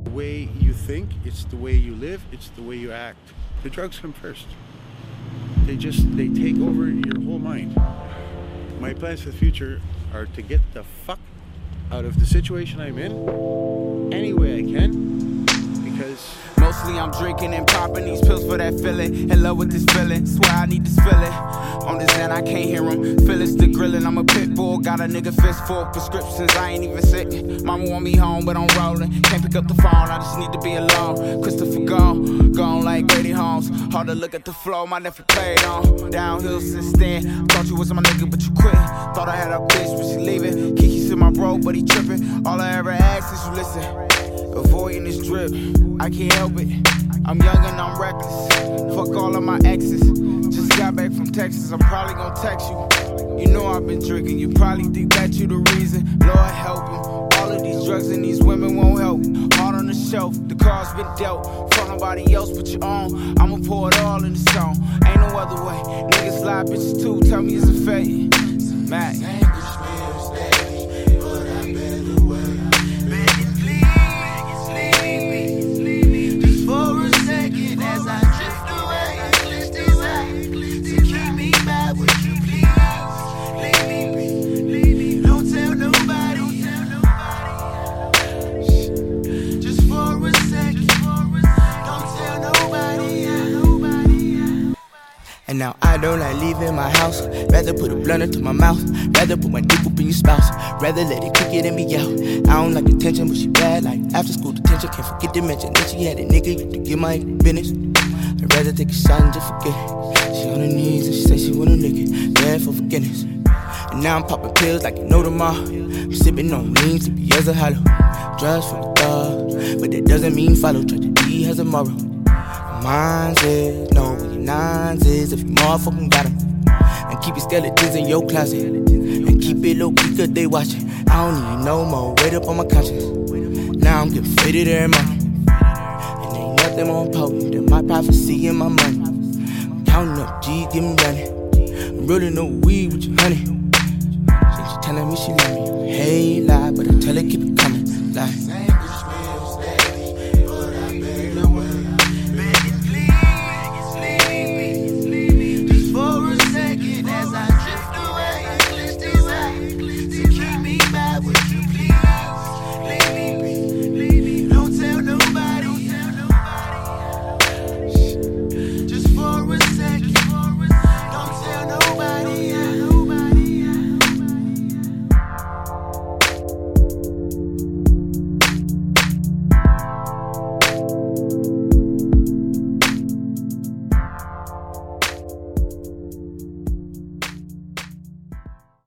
The way you think, it's the way you live, it's the way you act. The drugs come first. They take over your whole mind. My plans for the future are to get the fuck out of the situation I'm in any way I can, because mostly I'm drinking and popping these pills for that feeling. In love with this feeling, swear I need this feeling. On this end, I can't hear him. Phyllis the grillin', I'm a pit bull. Got a nigga fist full of prescriptions, I ain't even sick. Mama want me home, but I'm rolling. Can't pick up the phone, I just need to be alone. Christopher gone like Grady Holmes. Hard to look at the flow, my nephew played on. Downhill since then. Thought you was my nigga, but you quit. Thought I had a bitch, but she leaving. Kiki's in my bro, but he trippin'. All I ever ask is you listen. Avoiding this drip, I can't help it. I'm young and I'm reckless. Fuck all of my exes. Just got back from Texas, I'm probably gon' text you. You know I've been drinking, you probably think that you the reason. Lord help him. All of these drugs and these women won't help. Hard on the shelf, the cards been dealt. Fuck nobody else but your own. I'ma pour it all in the song. Ain't no other way. Niggas lie, bitches too. Tell me it's a fate. It's a Mac. And now I don't like leaving my house. Rather put a blunt into my mouth. Rather put my dick up in your spouse. Rather let it kick it and me out. I don't like attention, but she bad like after school detention. Can't forget to mention that she had a nigga to get my business. I'd rather take a shot and just forget it. She on her knees and she say she wanna lick it. Bad for forgiveness. And now I'm popping pills like you know tomorrow. I'm sipping on lean, sleepy as a hollow. Drugs from the thug, but that doesn't mean follow. Try to be has a moral. Mine says no, what your nines is if you motherfucking got 'em. And keep your skeletons in your closet. And keep it low key cause they watching. I don't need no more weight up on my conscience. Now I'm getting faded every morning. And ain't nothing more potent than my prophecy and my money. I'm counting up G's, get me running. I'm rolling no weed with your honey. She telling me she love me. Hey, lie, but I tell her keep it coming. Lie.